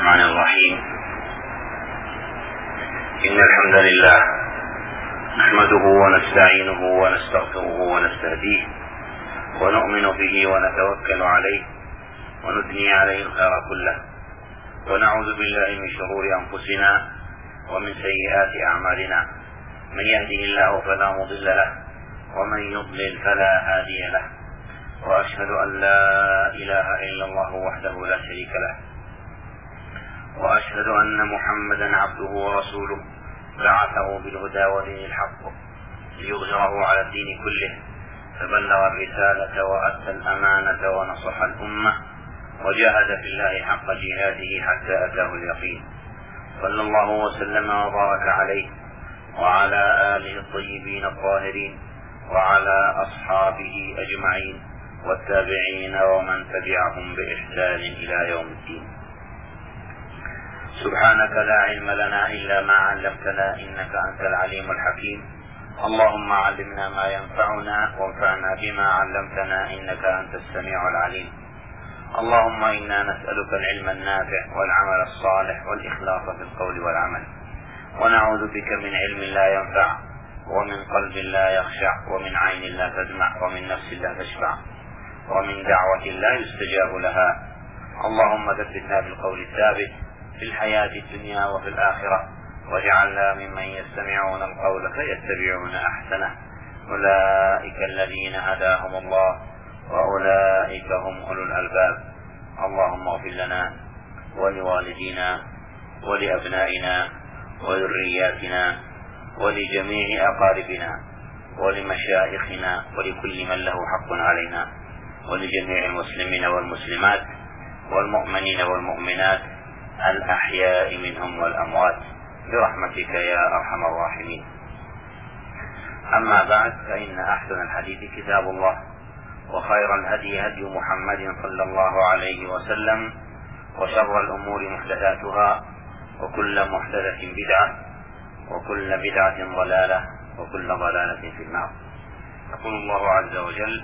الرحمن الرحيم. إن الحمد لله نحمده ونستعينه ونستغفره ونستهديه ونؤمن به ونتوكل عليه ونثني عليه الخير كله، ونعوذ بالله من شرور أنفسنا ومن سيئات أعمالنا. من يهده الله فلا مضل له ومن يضلل فلا هادي له، وأشهد أن لا إله إلا الله وحده لا شريك له، وأشهد أن محمدا عبده ورسوله بعثه بالهدى ودين الحق ليظهره على الدين كله، فبلغ الرسالة وأدى الأمانة ونصح الأمة وجاهد في الله حق جهاده حتى أتاه اليقين، صلى الله وسلم وبارك عليه وعلى آله الطيبين الطاهرين وعلى أصحابه أجمعين والتابعين ومن تبعهم بإحسان إلى يوم الدين. سبحانك لا علم لنا إلا ما علمتنا إنك أنت العليم الحكيم. اللهم علمنا ما ينفعنا وانفعنا بما علمتنا إنك أنت السميع العليم. اللهم إنا نسألك العلم النافع والعمل الصالح والإخلاص في القول والعمل، ونعوذ بك من علم لا ينفع ومن قلب لا يخشع ومن عين لا تدمع ومن نفس لا تشبع ومن دعوة لا يستجاب لها. اللهم ثبتنا بالقول الثابت في الحياة الدنيا وفي الآخرة، واجعلنا ممن يستمعون القول فيتبعون أحسنه. أولئك الذين هداهم الله وأولئك هم أولو الألباب. اللهم اغفر لنا ولوالدينا ولأبنائنا وذرياتنا ولجميع أقاربنا ولمشايخنا ولكل من له حق علينا، ولجميع المسلمين والمسلمات والمؤمنين والمؤمنات الأحياء منهم والأموات برحمتك يا أرحم الراحمين. أما بعد، فإن أحسن الحديث كتاب الله، وخير الهدي هدي محمد صلى الله عليه وسلم، وشر الأمور محدثاتها، وكل محدثة بدعة، وكل بدعة ضلالة، وكل ضلالة في النار. يقول الله عز وجل: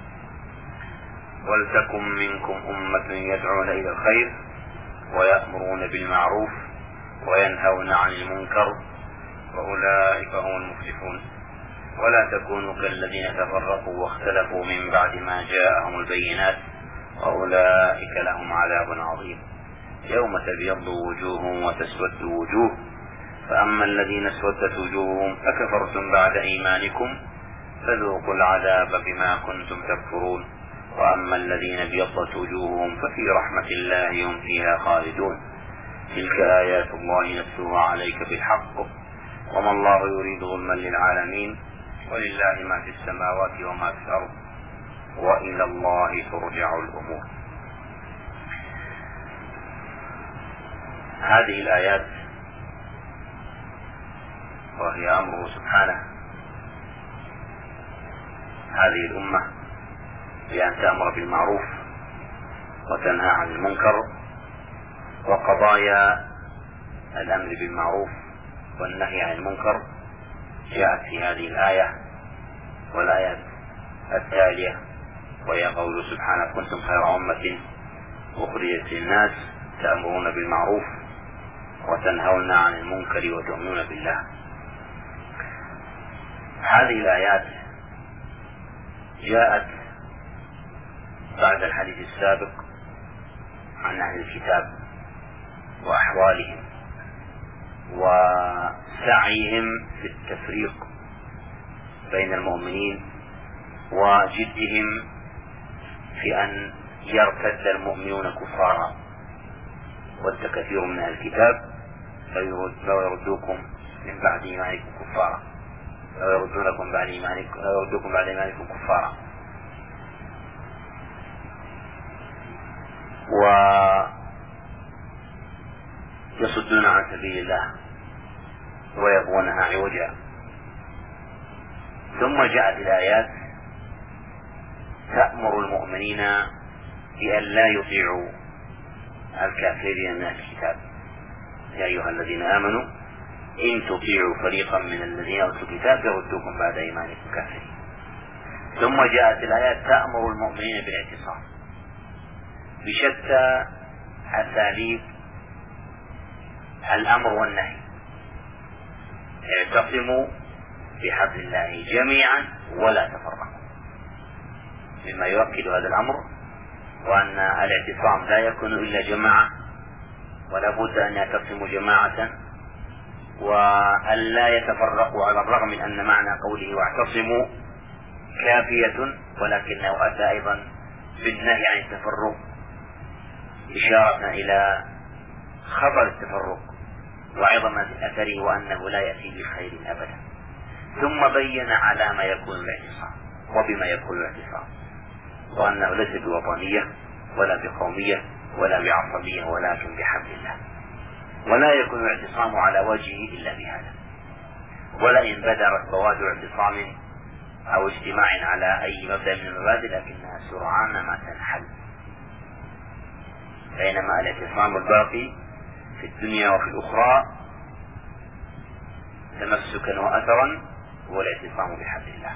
ولتكن منكم أمة يدعون إلى الخير ويأمرون بالمعروف وينهون عن المنكر وأولئك هم المفلحون، ولا تكونوا كالذين تفرقوا واختلفوا من بعد ما جاءهم البينات وأولئك لهم عذاب عظيم. يوم تبيض وجوه وتسود وجوه، فأما الذين اسودت وجوههم أكفرتم بعد إيمانكم فذوقوا العذاب بما كنتم تكفرون، وأما الذين ابيضت وجوههم ففي رحمة الله هم فيها خالدون. تلك آيات الله نتلوها عليك بالحق، وما الله يريد ظلما للعالمين، ولله ما في السماوات وما في الأرض، وإلى الله ترجع الأمور. هذه الآيات وهي أمره سبحانه هذه الأمة بأن تأمر بالمعروف وتنهى عن المنكر، وقضايا الأمر بالمعروف والنهي عن المنكر جاءت في هذه الآية والآيات التالية، وهي قول سبحانه: كنتم خير أمة أخرجت للناس تأمرون بالمعروف وتنهون عن المنكر وتؤمنون بالله. هذه الآيات جاءت بعد الحديث السابق عن أهل الكتاب وأحوالهم وسعيهم في التفريق بين المؤمنين وجدهم في أن يرتد المؤمنون كفارا. ود كثير من أهل الكتاب لو يردوكم من بعد إيمانكم كفارا، لو يردوكم بعد إيمانكم كفارا، ويصدون عن سبيل الله ويبغونها عوجا. ثم جاءت الآيات تأمر المؤمنين بأن لا يطيعوا الكافرين من الكتاب: يا أيها الذين آمنوا إن تطيعوا فريقا من الذين أوتوا الكتاب يردوكم بعد إيمانكم كافرين. ثم جاءت الآيات تأمر المؤمنين بالاعتصام بشتى أساليب الأمر والنهي: اعتصموا بحبل الله جميعا ولا تفرقوا، مما يؤكد هذا الأمر، وأن الاعتصام لا يكون إلا جماعة، ولا بد أن يعتصموا جماعة وأن لا يتفرقوا، على الرغم من أن معنى قوله واعتصموا كافية، ولكنه أتى أيضا بالنهي عن التفرق إشارة إلى خطر التفرق وعظم أثره وأنه لا يأتي بخير أبدا. ثم بين على ما يكون الاعتصام وبما يكون الاعتصام، وأنه ليس بوطنية ولا بقومية ولا بعصبية، ولكن بحبل الله، ولا يكون الاعتصام على وجهه إلا بهذا. ولئن بدرت بوادر اعتصام أو اجتماع على أي مبدأ من المبادئ لكنها سرعان ما تنحل، بينما الاعتصام الباقي في الدنيا وفي الأخرى تمسكا وأثرا هو الاعتصام بحبل الله.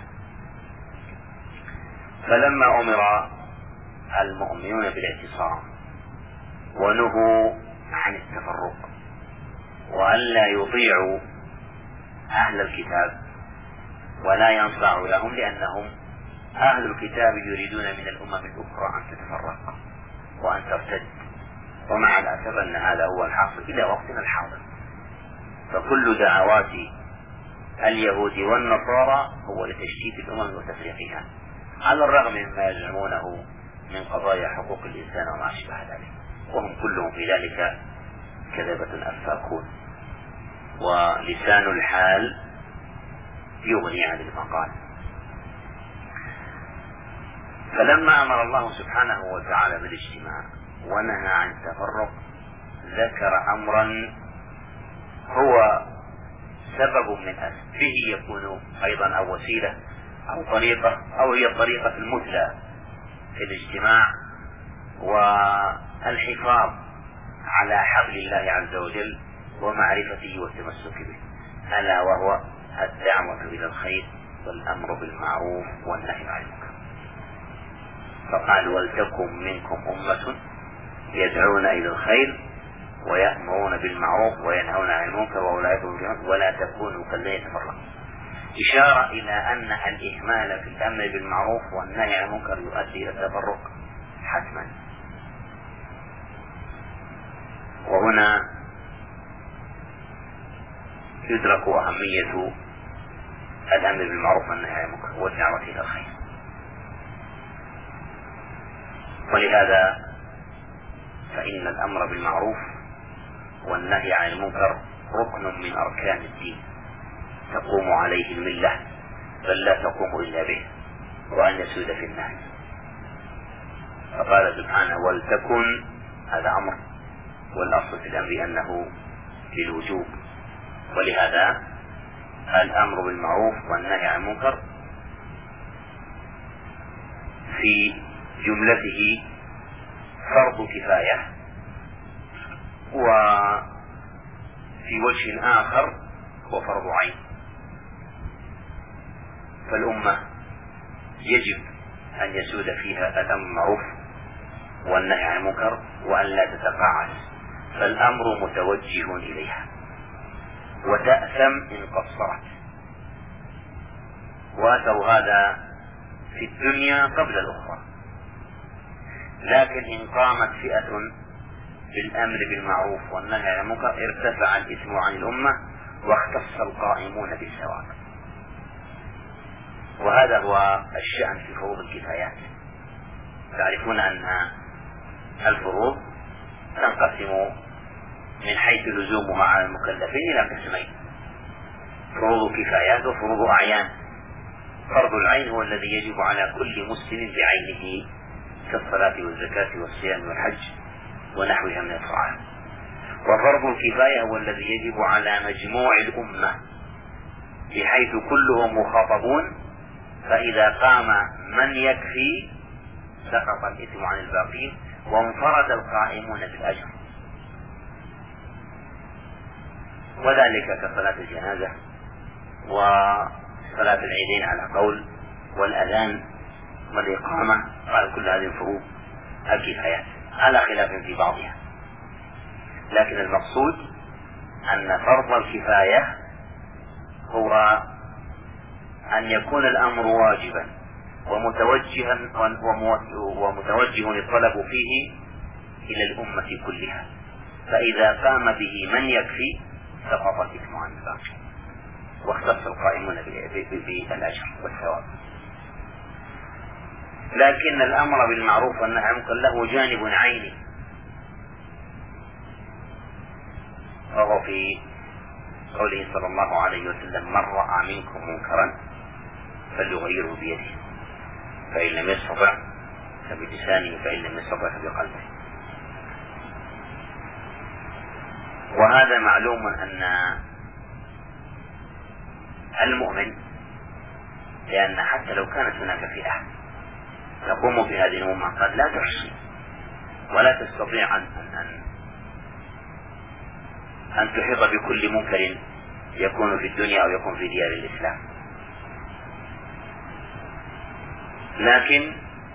فلما أمر المؤمنون بالاعتصام ونهوا عن التفرق وألا يطيعوا أهل الكتاب ولا ينصاعوا لهم، لأنهم أهل الكتاب يريدون من الأمم الأخرى أن تتفرق وأن ترتد، ومع الأسف أن هذا هو الحاصل إلى وقتنا الحاضر. فكل دعوات اليهود والنصارى هو لتشتيت الأمم وتفريقها، على الرغم مما يزعمونه من قضايا حقوق الإنسان وما أشبه ذلك، وهم كلهم في ذلك كذبة أفاكون، ولسان الحال يغني عن المقال. فلما أمر الله سبحانه وتعالى بالاجتماع ونهى عن التفرق ذكر أمرا هو سبب من به يكون أيضا أو وسيلة أو طريقة، أو هي الطريقة المثلى في الاجتماع والحفاظ على حبل الله عز وجل ومعرفته والتمسك به، ألا وهو الدعوة إلى الخير والأمر بالمعروف والنهي عن المنكر. فقال: ولتكن منكم أمة يدعون إلى الخير ويأمرون بالمعروف وينهون عن المنكر وأولئك هم المفلحون ولا تكونوا كالذين تفرقوا، إشارة إلى أن الإهمال في الأمر بالمعروف والنهي عن المنكر يؤدي إلى التفرق حتما. وهنا يدرك أهمية الأمر بالمعروف والنهي عن المنكر والدعوة إلى الخير. ولهذا فإن الأمر بالمعروف والنهي عن المنكر ركن من أركان الدين تقوم عليه الملة، بل لا تقوم إلا به، وأن يسود في الناس. فقال سبحانه: ولتكن، هذا أمر، والأصل في الأمر أنه للوجوب، ولهذا الأمر بالمعروف والنهي عن المنكر في جملته فرض كفاية، وفي وجه آخر هو فرض عين. فالأمة يجب أن يسود فيها الأمر بالمعروف والنهي عن المنكر وأن لا تتقاعس، فالأمر متوجه إليها وتأثم إن قصرت. وأثر هذا في الدنيا قبل الأخرى، لكن إن قامت فئة بالأمر بالمعروف والنهي عن المنكر ارتفع الإثم عن الأمة واختص القائمون بالثواب. وهذا هو الشأن في فروض الكفايات. تعرفون أن الفروض تنقسم من حيث لزومها على المكلفين إلى قسمين: فروض كفايات وفروض أعيان. فرض العين هو الذي يجب على كل مسلم بعينه كالصلاة والزكاة والصيام والحج ونحوها من الطاعات. وفرض الكفاية هو الذي يجب على مجموع الأمة بحيث كلهم مخاطبون، فإذا قام من يكفي سقط الإثم عن الباقين وانفرد القائمون بالأجر. وذلك كصلاة الجنازة وصلاة العيدين على قول، والأذان والإقامة، قال كل هذه فروض الكفايات على خلاف في بعضها. لكن المقصود أن فرض الكفاية هو أن يكون الأمر واجبا ومتوجه الطلب فيه إلى الأمة كلها، فإذا قام به من يكفي سقط الإثم عن الباقي واختص القائمون بالأجر والثواب. لكن الأمر بالمعروف والنهي عن المنكر له جانب عيني، وهو في قوله صلى الله عليه وسلم: من رأى منكم منكرا فليغيره بيده، فإن لم يستطع فبلسانه، فإن لم يستطع فبقلبه. وهذا معلوم أن المؤمن، لأن حتى لو كانت هناك فئة تقوم في هذه الأمة قد لا تحصي ولا تستطيع أن تحيط بكل منكر يكون في الدنيا أو يكون في ديار الإسلام، لكن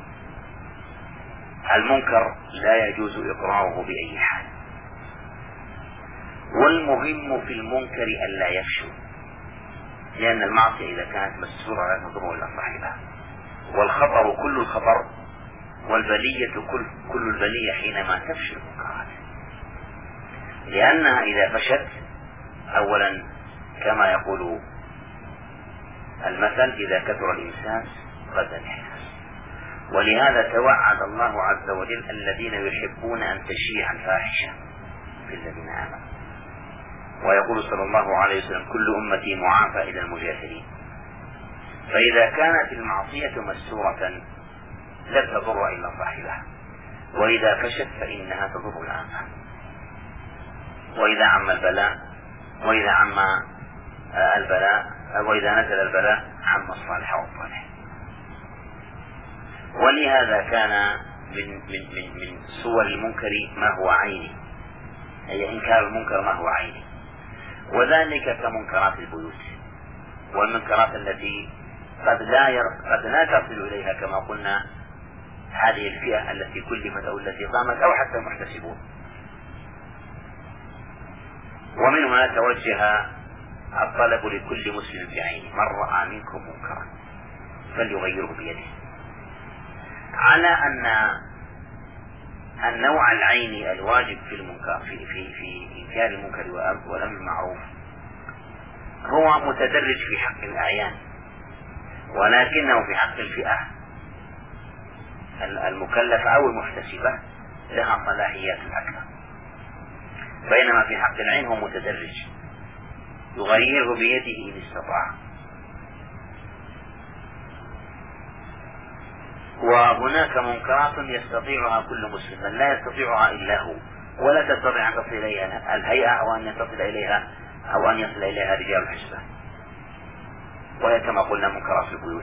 المنكر لا يجوز إقراره بأي حال. والمهم في المنكر ألا يفشو، لأن المعصية إذا كانت مستورة لا تضر إلا صاحبها، والخطر كل الخطر والبلية كل البلية حينما تفشل المنكرات، لأنها إذا فشت أولا كما يقول المثل: إذا كثر الإنسان غدا الإحساس. ولهذا توعد الله عز وجل الذين يحبون أن تشيع الفاحشة في الذين آمنوا، ويقول صلى الله عليه وسلم: كل أمتي معافى إلى المجاهرين. فإذا كانت المعصية مستورة لا تضر إلا صاحبها، وإذا فشت فإنها تضر العامة. وإذا عم البلاء وإذا نزل البلاء عم الصالح والطالح. ولهذا كان من صور المنكر ما هو عيني، أي إنكار المنكر ما هو عيني، وذلك كمنكرات البيوت والمنكرات التي قد لا تصل إليها كما قلنا هذه الفئة التي كلفت أو التي قامت أو حتى المحتسبون. ومن هنا توجه الطلب لكل مسلم بعينه: من رأى منكم منكرا فليغيره بيده، على أن النوع العيني الواجب في المنكر في إنكار المنكر والأمر بالمعروف هو متدرج في حق الأعيان، ولكنه في حق الفئة المكلفة أو المحتسبة لها صلاحيات أكثر، بينما في حق العين هو متدرج يغيره بيده إن استطاع. وهناك منكرات يستطيعها كل مسلم، لا يستطيعها إلا هو، ولا تستطيع أن تصل إليها الهيئة أو أن تصل إليها أو أن يصل إليها رجال الحسبة، وهي كما قلنا منكرات البيوت.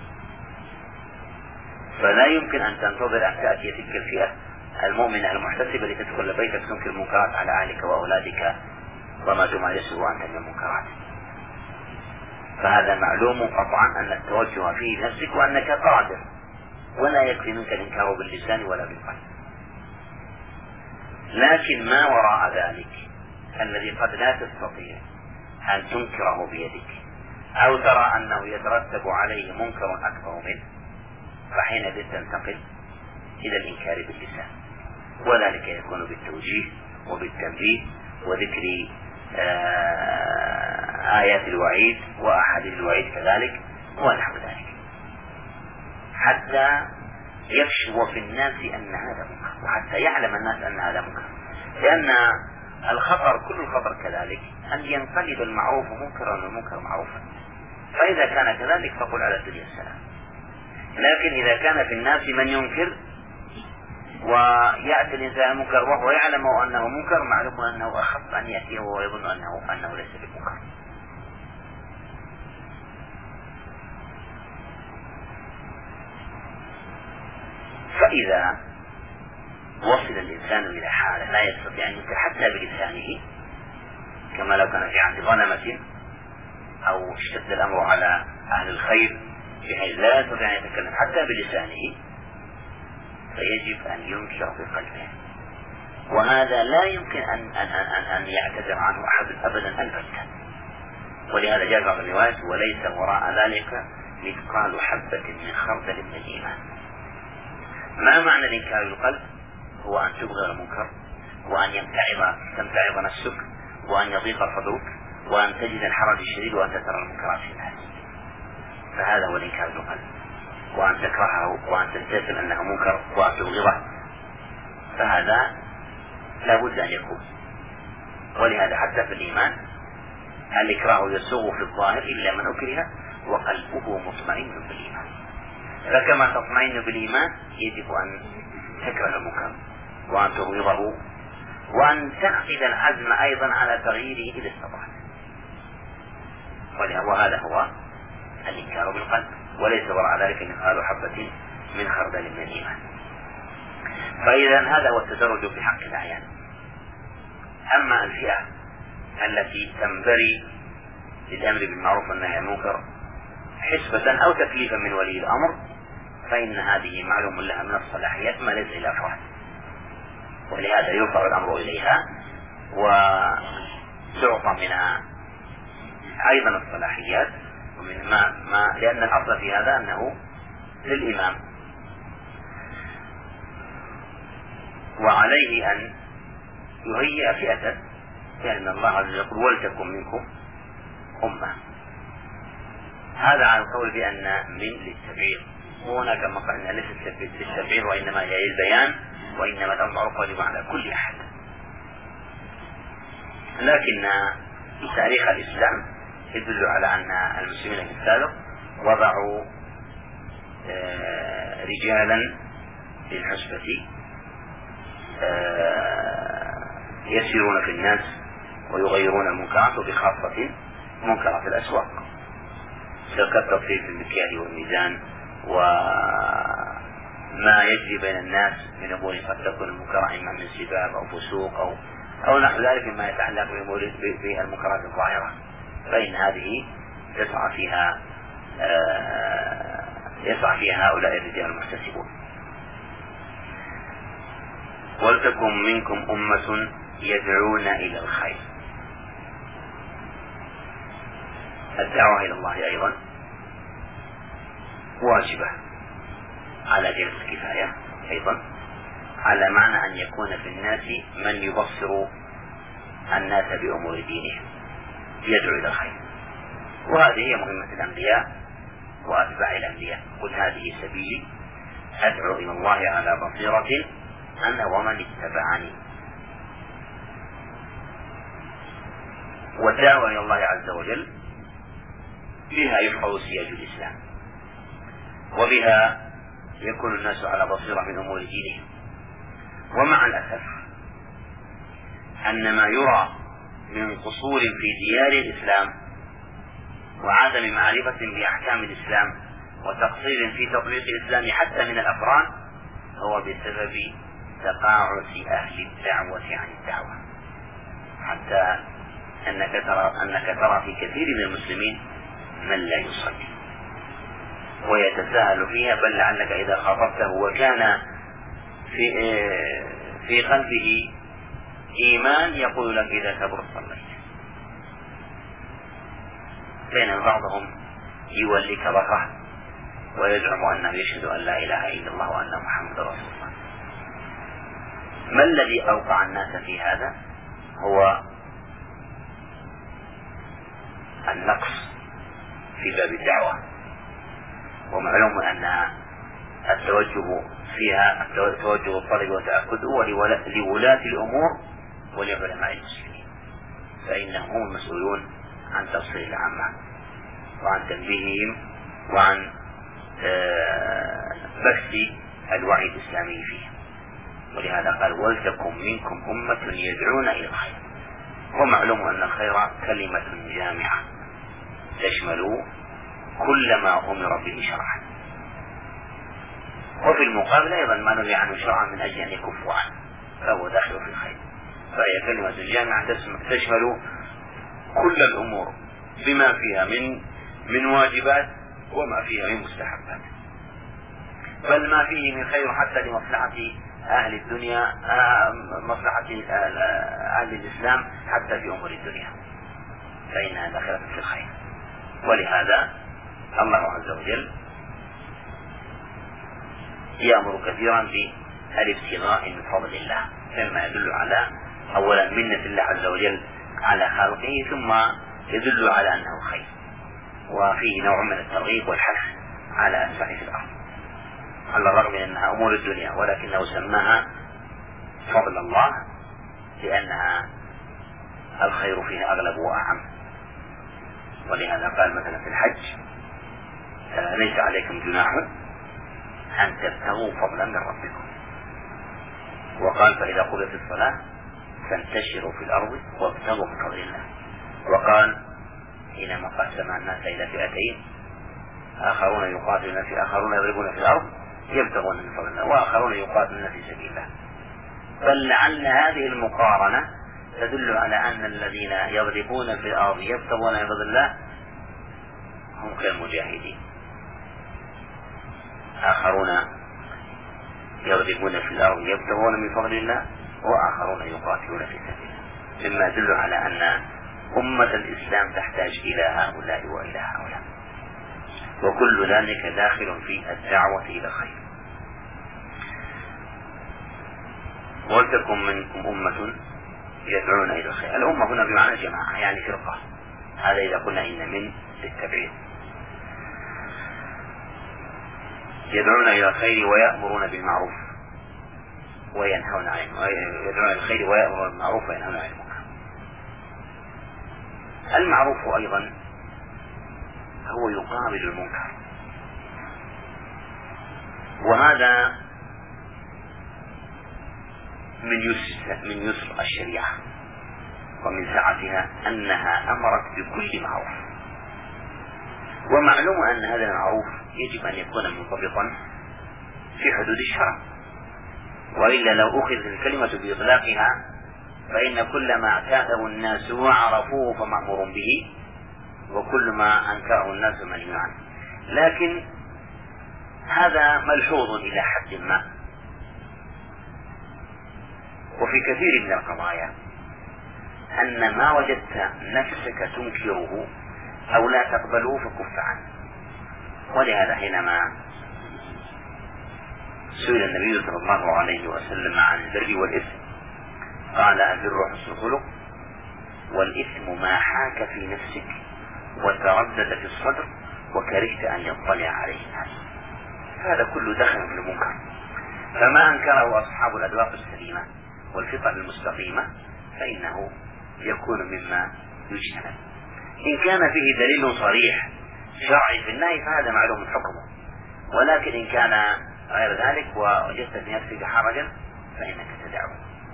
فلا يمكن أن تنتظر أن تأتي تلك الفئة المؤمنة المحتسبة لتدخل بيتك تنكر المنكرات على أهلك وأولادك وما تمارسه أنت من المنكرات. فهذا معلوم قطعا أن التوجه فيه نفسك وأنك قادر، ولا يكفي منك الإنكار باللسان ولا بالقلب. لكن ما وراء ذلك الذي قد لا تستطيع أن تنكره بيدك أو ترى أنه يترتب عليه منكر أكبر منه، فحينئذ تنتقل إلى الإنكار باللسان، وذلك يكون بالتوجيه وبالتنبيه وذكر آيات الوعيد وأحاديث الوعيد كذلك ونحو ذلك، حتى يفشو في الناس أن هذا منكر، وحتى يعلم الناس أن هذا منكر. لأن الخطر كل الخطر كذلك أن ينقلب المعروف منكرا والمنكر معروفا، فإذا كان كذلك فقل على الدنيا السلام. لكن إذا كان في الناس من ينكر ويأتي الإنسان المنكر وهو يعلم أنه منكر، معلوم أنه أخف أن يأتيه وهو يظن أنه ليس بمنكر. فإذا وصل الإنسان إلى حالة لا يستطيع أن ينكر حتى بلسانه، كما لو كان في عهد ظلمة أو اشتد الأمر على أهل الخير بحيث لا يستطيع أن يتكلم حتى بلسانه، فيجب أن ينكر بقلبه وهذا لا يمكن أن يعتذر عنه أحد أبدا البتة. ولهذا جاء بعض الروايات وليس وراء ذلك مثقال حبة من خردل من الإيمان. ما معنى الإنكار بالقلب؟ هو أن تبغض المنكر، وأن تمتعض نفسك، وأن يضيق صدرك، وأن تجد الحرج الشديد، وأن تترى المنكرات في الناس. فهذا هو الإنكار بالقلب، وأن تكرهه، وأن تستسلم أنه منكر، وأن تبغضه، فهذا لا بد أن يكون. ولهذا حتى في الإيمان الإكراه يسوغ في الظاهر إلا من أكره وقلبه مطمئن بالإيمان. فكما تطمئن بالإيمان يجب أن تكره المنكر، وأن تبغضه، وأن تأخذ العزم أيضا على تغييره إذا استطعت. وهذا هو الإنكار بالقلب، وليس وراء ذلك مثقال حبة من خردل من الإيمان. فإذا هذا هو التدرج في حق الأعيان. أما الفئة التي تنبري للأمر بالمعروف والنهي عن المنكر حسبة أو تكليفا من ولي الأمر، فإن هذه معلوم لها من الصلاحيات ما ليس للأفراد، ولهذا يرفع الأمر إليها وتعطى منها أيضا الصلاحيات، ومن لأن الأصل في هذا أنه للإمام، وعليه أن يهيئ فئة، لأن الله عز وجل يقول ولتكن منكم أمة. هذا على القول بأن من للتبعير، وهناك كما قلنا ليست للتبعير وإنما هي للبيان، وإنما الأمر معروف واجب على كل أحد. لكن تاريخ الإسلام يدل على أن المسلمين في السابق وضعوا رجالا للحسبة يسيرون في الناس ويغيرون المنكرات، وبخاصة منكرات الأسواق، كالتطفيف في المكيال والميزان، وما يجري بين الناس من أمور قد تكون المنكرة إما من سباب أو فسوق أو نحو ذلك مما يتعلق بالمنكرات الظاهرة، فإن هذه يسعى فيها هؤلاء الرجال المحتسبون. ولتكن منكم أمة يدعون إلى الخير. الدعوة إلى الله أيضا واجبة على جهة الكفاية، أيضا على معنى أن يكون في الناس من يبصر الناس بأمور دينهم يدعو إلى الخير، وهذه هي مهمة الأنبياء وأتباع الأنبياء. قل هذه سبيلي أدعو إلى الله على بصيرة أنا ومن اتبعني. والدعوة إلى الله عز وجل بها يحفظ سياج الإسلام، وبها يكون الناس على بصيرة من أمور دينهم. ومع الأسف أن ما يرى من قصور في ديار الإسلام وعدم معرفة بأحكام الإسلام وتقصير في تطبيق الإسلام حتى من الأفراد هو بسبب تقاعس أهل الدعوة عن الدعوة، حتى أنك ترى في كثير من المسلمين من لا يصلي ويتساهل فيها، بل لعلك إذا خاطبته وكان في قلبه إيمان يقول لك إذا كبر صليت، بين بعضهم يوليك ظهره ويزعم أنه يشهد أن لا إله إلا الله وأن محمد رسول الله. ما الذي أوقع الناس في هذا؟ هو النقص في باب الدعوة، ومعلوم أن التوجه فيها توجه الطلب وتأكد لولاة الأمور ولعلماء المسلمين، فإنهم هم المسؤولون عن تبصير العامة وعن تنبيههم وعن بث الوعي الإسلامي فيه. ولهذا قال ولتكن منكم أمة يدعون إلى الخير. ومعلوم أن الخير كلمة جامعة تشمل كل ما أمر به شرعا، وفي المقابل أيضا ما نهي عنه شرعا من أجل أن يكفوا عنه فهو داخل في الخير، فهي كلمة جامعة تشمل كل الأمور بما فيها من واجبات وما فيها من مستحبات، بل ما فيه من خير حتى لمصلحة أهل الدنيا، مصلحة أهل الإسلام حتى في أمور الدنيا، فإنها داخلة في الخير. ولهذا الله عز وجل يأمر كثيرا بالابتغاء من فضل الله، مما يدل على أولا منة الله عز وجل على خلقه، ثم يدل على أنه خير، وفيه نوع من الترغيب والحث على السعي في الأرض، على الرغم من أنها أمور الدنيا، ولكنه سماها فضل الله لأنها الخير فيها أغلب وأعم. ولهذا قال مثلا في الحج: ليس عليكم جناح أن تبتغوا فضلا من ربكم. وقال: فإذا قضيت الصلاة فانتشروا في الأرض وابتغوا من فضل الله. وقال حينما قسم الناس إلى فئتين: آخرون يقاتلون آخرون يضربون في الأرض يبتغون من فضل الله، وآخرون يقاتلون في سبيل الله. بل لعل هذه المقارنة تدل على أن الذين يضربون في الأرض يبتغون من فضل الله هم كالمجاهدين، آخرون يضربون في الأرض يبتغون من فضل الله، وآخرون يقاتلون في سبيل الله، مما يدل على أن أمة الإسلام تحتاج إلى هؤلاء وإلى هؤلاء، وكل ذلك داخل في الدعوة إلى الخير. ولتكن منكم أمة يدعون إلى الخير. الأمة هنا بمعنى جماعة، يعني فرقة، هذا إذا قلنا إن من للتبعيد. يدعون إلى الخير ويأمرون بالمعروف وينهون عن يدعون إلى الخير ويأمرون بالمعروف وينهون عن المنكر. المعروف أيضا هو يقابل المنكر، وهذا من يسر الشريعة ومن سعتها أنها أمرت بكل معروف. ومعلوم أن هذا المعروف يجب أن يكون منضبطا في حدود الشرع، وإلا لو أخذت الكلمة بإطلاقها فإن كل ما اعتاده الناس وعرفوه فمأمور به، وكل ما أنكره الناس منهي عنه. لكن هذا ملحوظ إلى حد ما، وفي كثير من القضايا أن ما وجدت نفسك تنكره أو لا تقبله فكف عنه. ولهذا حينما سئل النبي صلى الله عليه وسلم عن البر والإثم قال: البر حسن الخلق، والإثم ما حاك في نفسك وتردد في الصدر وكرهت أن يطلع عليه الناس. هذا كله دخل في المنكر، فما أنكره أصحاب الأذواق السليمة والفطر المستقيمة فإنه يكون مما يجتنب. إن كان فيه دليل صريح شرعي في النهي فهذا معلوم حكمه، ولكن إن كان غير ذلك ووجدت في نفسك حرجا فإنك تدعه.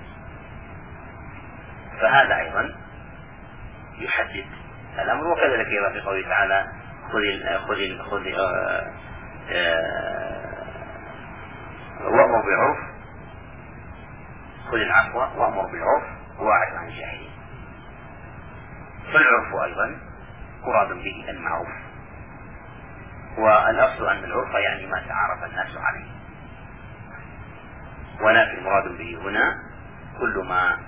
فهذا أيضا يحدد الأمر. وكذلك أيضا في قوله تعالى: وأمر بالعرف، خذ العفو وأمر بالعرف وأعرض عن الجاهلين. فالعرف أيضا مراد به المعروف، والأصل أن العرف يعني ما تعارف الناس عليه، ولكن مراد به هنا كل ما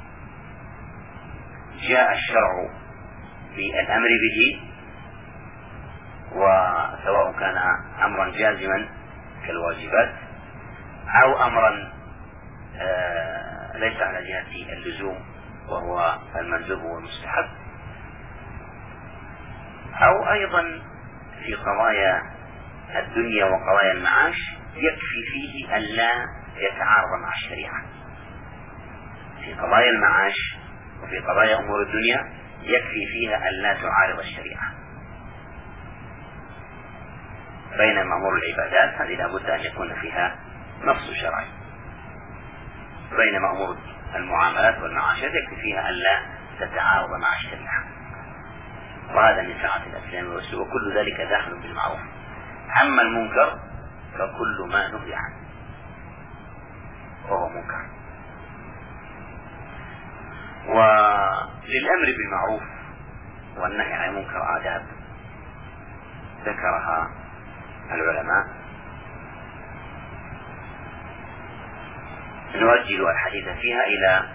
جاء الشرع بالأمر به، وسواء كان أمرا جازما كالواجبات أو أمرا ليس على جهة اللزوم وهو المندوب والمستحب، أو أيضا في قضايا الدنيا وقضايا المعاش يكفي فيه ألا يتعارض مع الشريعة. في قضايا المعاش وفي قضايا أمور الدنيا يكفي فيها ألا تعارض الشريعة. بينما أمور العبادات هذه لابد أن يكون فيها نص شرعي، بينما أمور المعاملات والمعاشات يكفي فيها ألا تتعارض مع الشريعة. وهذا من سعة الإسلام والسوء، وكل ذلك داخل بالمعروف. أما المنكر فكل ما نهي عنه وهو منكر. وللأمر بالمعروف والنهي عن المنكر آداب ذكرها العلماء، نؤجل الحديث فيها إلى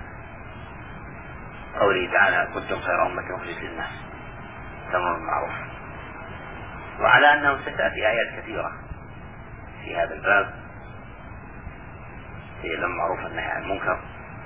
قوله تعالى كنتم خير أمة أخرجت للناس تأمرون بالمعروف، وعلى أنه ستأتي آيات كثيرة في هذا الباب في الأمر بالمعروف والنهي عن المنكر،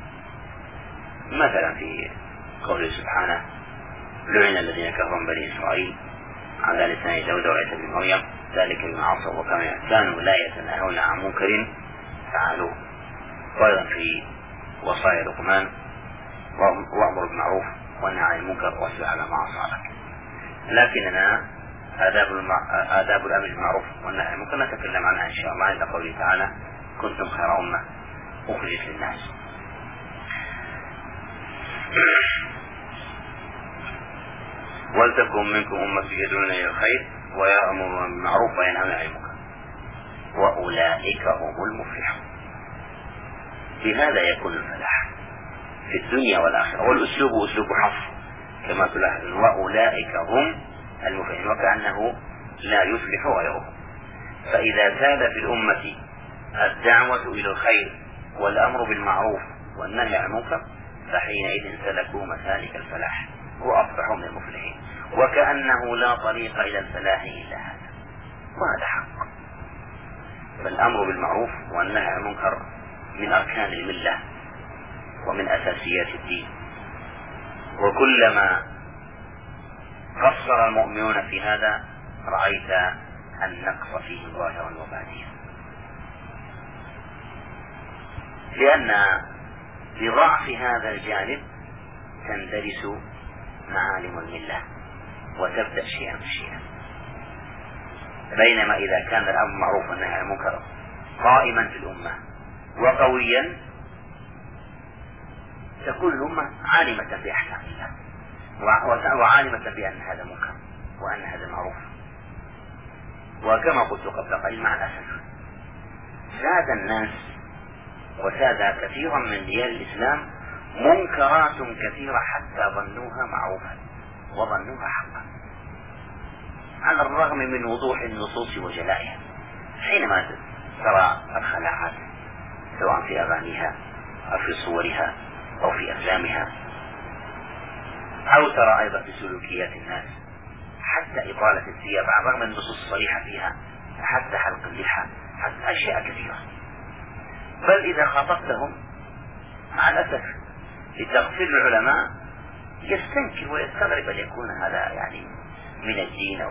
مثلا في قوله سبحانه لعن الذين كفروا من بني إسرائيل على لسان داود وعيسى بن مريم ذلك بما عصوا وكانوا لا يتناهون عن منكر فعلوه. وأيضا في وصايا لقمان وأمر بالمعروف وانهى عن المنكر واصبر على ما أصابك. لكننا آداب الأمر بالمعروف والنهي عن المنكر نتكلم عنها إن شاء الله عند قوله تعالى كنتم خير أمة أخرجت للناس. ولتكن منكم أمة يدعون إلى الخير ويأمرون بالمعروف وينهون عن المنكر وأولئك هم المفلحون. بهذا يكون الفلاح في الدنيا والآخرة، والأسلوب أسلوب حفظ كما تلاحظ وأولئك هم المفلحون، وكأنه لا يفلح غيرهم. فإذا زاد في الأمة الدعوة إلى الخير والأمر بالمعروف والنهي عن المنكر فحينئذ سلكوا مسالك الفلاح وأصبحوا من المفلحين، وكأنه لا طريق إلى الفلاح إلا هذا، وهذا حق. فالأمر بالمعروف والنهي عن المنكر من أركان الملة ومن أساسيات الدين، وكلما قصر المؤمنون في هذا رأيت النقص فيه ظاهرا وباديا، لأن بضعف هذا الجانب تندرس معالم الملة وتبدأ شيئا فشيئا. بينما إذا كان الأمر بالمعروف والنهي عن المنكر قائما في الأمة وقويا تكون الأمة عالمة بأحكام الله وعالمة بأن هذا منكر وأن هذا معروف. وكما قلت قبل قليل مع الأسف زاد الناس وساد كثيرا من ديار الإسلام منكرات كثيرة حتى ظنوها معروفا وظنوها حقا، على الرغم من وضوح النصوص وجلائها. حينما ترى الخلاعات سواء في أغانيها أو في صورها أو في أفلامها، أو ترى أيضا في سلوكيات الناس حتى إطالة الثياب على الرغم من النصوص الصريحة فيها، حتى حلق اللحى، حتى أشياء كثيرة. بل إذا خاطبتهم مع الأسف لتغفير العلماء يستنكر ويستغرب أن يكون هذا يعني من الدين،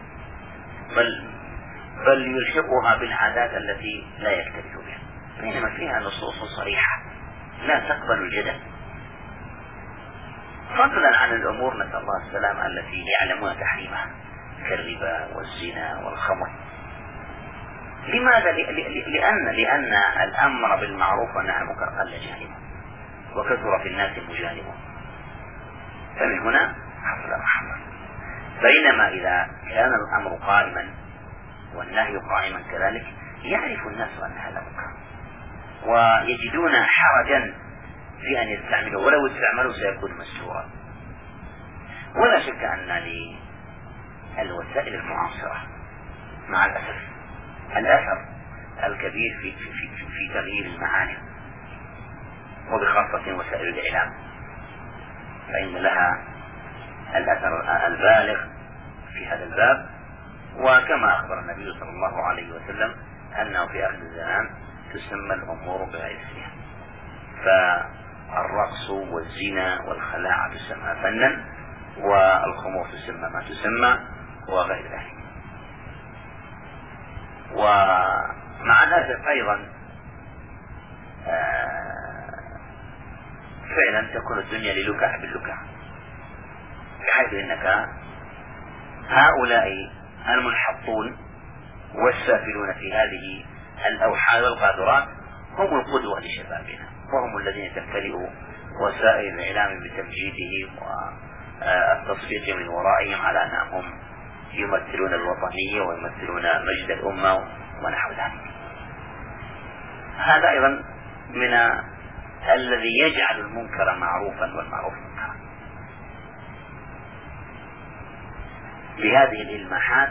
بل يلحقها بالعادات التي لا يكترث بها، بينما فيها نصوص صريحة لا تقبل الجدل، فضلا عن الأمور نسأل الله السلامة التي يعلمون تحريمها كالربا والزنا والخمر. لماذا؟ لأن الأمر بالمعروف والنهي عن المنكر قل جانبه وكثر في الناس المجانبون، فمن هنا حصل محمد. بينما إذا كان الأمر قائما والنهي قائما كذلك يعرف الناس أن هذا منكر ويجدون حرجا في أن يستعملوا، ولو استعملوا سيكون مستورا. ولا شك أن للوسائل المعاصرة مع الأسف الأثر الكبير في تغيير المعاني، وبخاصة وسائل الإعلام فإن لها الأثر البالغ في هذا الباب. وكما أخبر النبي صلى الله عليه وسلم أنه في آخر الزمان تسمى الأمور بغير اسمها، فالرقص والزنا والخلاعة تسمى فنا، والخمور تسمى ما تسمى، وغير ذلك. ومع الأسف أيضا فعلا تكون الدنيا للكع باللكع، بحيث أنك هؤلاء المنحطون والسافلون في هذه الأوحال والقادرات هم القدوة لشبابنا، وهم الذين تمتلئ وسائل الإعلام بتمجيده والتصفيق من ورائهم على أنهم يمثلون الوطنية ويمثلون مجد الأمة ونحو ذلك. هذا أيضا من الذي يجعل المنكر معروفا والمعروف منكرا. بهذه الإلماحات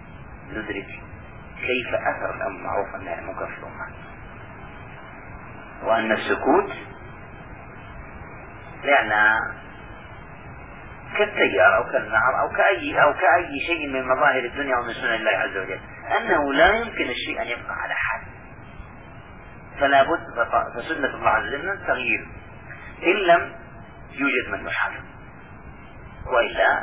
ندرك كيف أثر الأمر معروف والنهي عن المنكر في الأمة. وأن السكوت لأن كالتيار أو كالنهر أو كأي شيء من مظاهر الدنيا ومن سنن الله عز وجل، أنه لا يمكن الشيء أن يبقى على حال، فلا بد فسنة الله عز وجل من التغيير إن لم يوجد من يحاكم، وإلا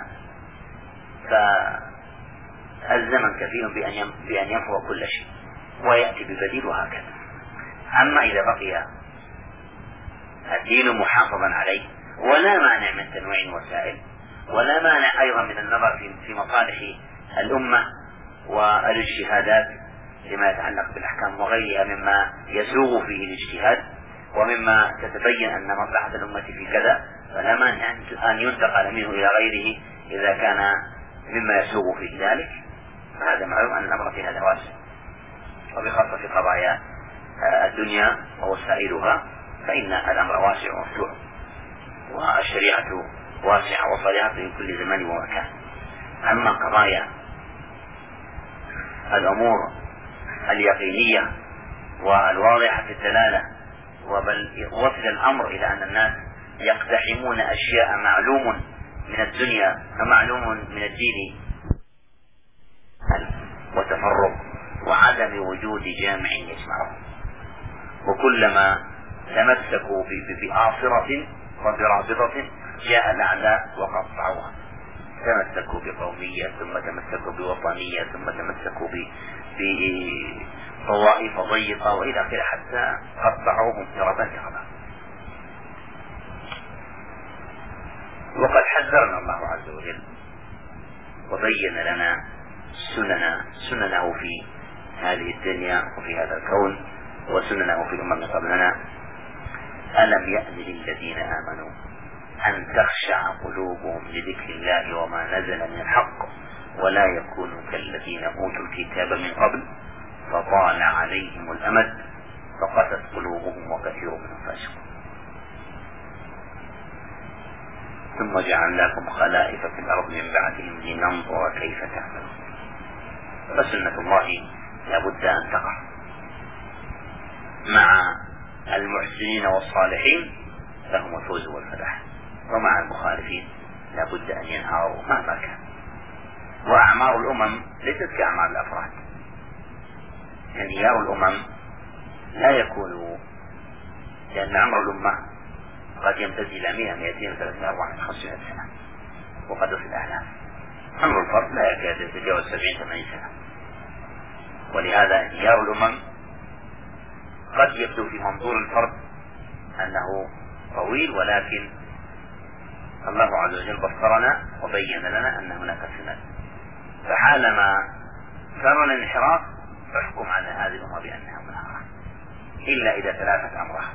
فالزمن كفيل بأن يمحو كل شيء ويأتي ببديل، وهكذا. أما إذا بقي الدين محافظا عليه ولا مانع من تنويع الوسائل، ولا مانع أيضا من النظر في مصالح الأمة والاجتهادات لما يتعلق بالأحكام وغيرها مما يسوغ فيه الاجتهاد ومما تتبين أن مصلحة الأمة في كذا، فلا مانع أن ينتقل منه إلى غيره إذا كان مما يسوغ فيه ذلك. فهذا معلوم أن الأمر في هذا واسع، وبخاصة في قضايا الدنيا ووسائلها فإن الأمر واسع ومفتوح، والشريعة واسعة وصريحة في كل زمان ومكان. أما قضايا الأمور اليقينية والواضحة في الدلالة، وبل وصل الأمر إلى أن الناس يقتحمون أشياء معلوم من الدنيا ومعلوم من الدين، وتفرق وعدم وجود جامع يجمعهم، وكلما تمسكوا بآصرة وبرابطة جاء الأعداء وقطعوها، تمسكوا بقومية ثم تمسكوا بوطنية ثم تمسكوا بطوائف ضيقة وإلى آخره حتى قطعوهم فربا. وقد حذرنا الله عز وجل وبين لنا سننه في هذه الدنيا وفي هذا الكون وسننه في الأمم قبلنا. ألم يأن للذين آمنوا أن تخشع قلوبهم لذكر الله وما نزل من الحق ولا يكونوا كالذين أوتوا الكتاب من قبل فطال عليهم الأمد فقست قلوبهم وكثير منهم فاسقون. ثم جعلناكم خلائف في الأرض من بعدهم لننظر كيف تعملون. فسنة الله لابد أن تقع مع المحسنين والصالحين لهم الفوز والفلاح، ومع المخالفين لابد أن ينهاروا مهما كان. وأعمار الأمم ليست كأعمار الأفراد، انهيار الأمم لا يكون، لأن عمر الأمة قد يمتد إلى 100 200 300 400 500 سنة وقد يصل آلاف. عمر الفرد لا يكاد يتجاوز 70 80 سنة، ولهذا انهيار الأمم قد يبدو في منظور الفرد أنه طويل، ولكن الله عز وجل بصرنا وبين لنا أن هناك سنة، فحالما كان الانحراف فاحكم على هذه الأمة بأنها منهارة إلا إذا تلافت أمرها.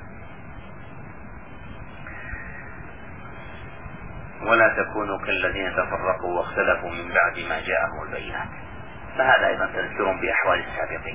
ولا تكونوا كالذين تفرقوا واختلفوا من بعد ما جاءهم البينات، فهذا أيضا تذكر بأحوال السابقين.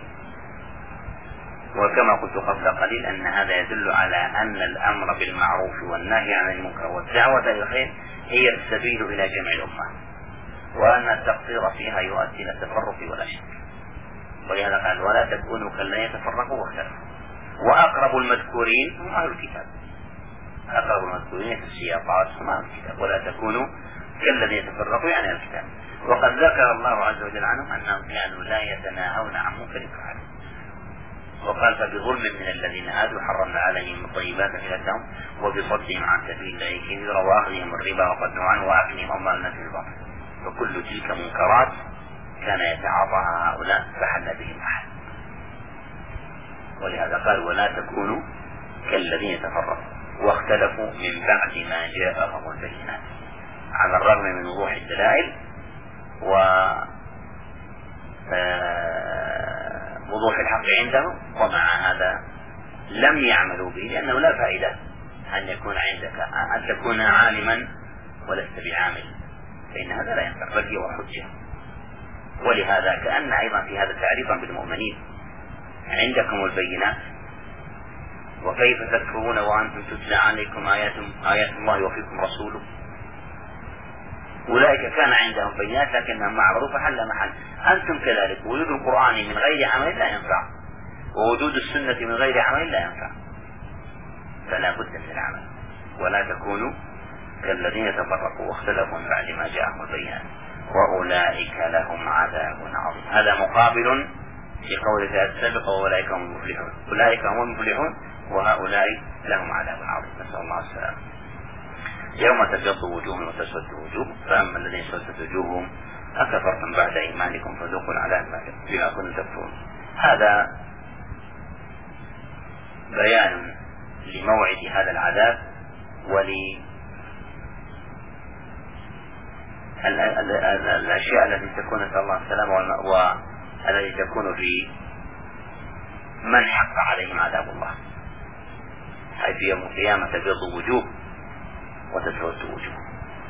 وكما قلت قبل قليل أن هذا يدل على أن الأمر بالمعروف والنهي عن المنكر والدعوة إلى الخير هي السبيل إلى جمع الأمة، وأن التقصير فيها يؤدي إلى التفرق ولا شك. ولهذا قال ولا تكونوا كالذين يتفرقوا واختلفوا. وأقرب المذكورين هم أهل الكتاب، أقرب المذكورين في السياقات هم أهل الكتاب. ولا تكونوا كالذين يتفرقوا يعني أهل الكتاب. وقد ذكر الله عز وجل عنهم أنهم كانوا لا يتناهون عن منكر فعلوا، وقال فبظلم من الذين هادوا حرمنا عليهم الطيبات حلتهم وبصدهم عن سبيل الله كثيرا وأخذهم الربا وقد نهوا عنه وأكلهم أموال الناس بالباطل وكل تلك منكرات كان يتعاطاها هؤلاء فحل بهم أحد. ولهذا قال ولا تكونوا كالذين يتفرقوا واختلفوا من بعد ما جاءهم البينات، على الرغم من وضوح الدلائل ووضوح الحق عندهم، ومع هذا لم يعملوا به لأنه لا فائدة أن يكون عندك أن تكون عالما ولست بعامل، فإن هذا لا ينفع بل هو حجة. ولهذا كأن أيضا في هذا تعريفا بالمؤمنين عندكم البينات وكيف تكفرون وأنتم تتلى عليكم آيات الله وفيكم رسوله. أولئك كان عندهم بينات لكنهم معرضوا فحل محل. أنتم كذلك وجود القرآن من غير عمل لا ينفع، ووجود السنة من غير عمل لا ينفع. فلا بد من العمل، ولا تكونوا كالذين تفرقوا واختلفوا من بعد ما جاءهم البينات وأولئك لهم عذاب عظيم. هذا مقابل في قول تعالى السابق وأولئك هم المفلحون، أولئك هم المفلحون وهؤلاء لهم عذاب عظيم، نسأل الله السلامة. يوم تبيض وجوه وتسود وجوه، فأما الذين سودت وجوههم أكفرتم بعد إيمانكم فذوقوا العذاب بما كنتم تكفرون. هذا بيان لموعد هذا العذاب الأشياء التي تكون نسأل الله السلامة والتي تكون في من حق عليهم عذاب الله، حيث يوم القيامة تبيض وجوه وتسود وجوه.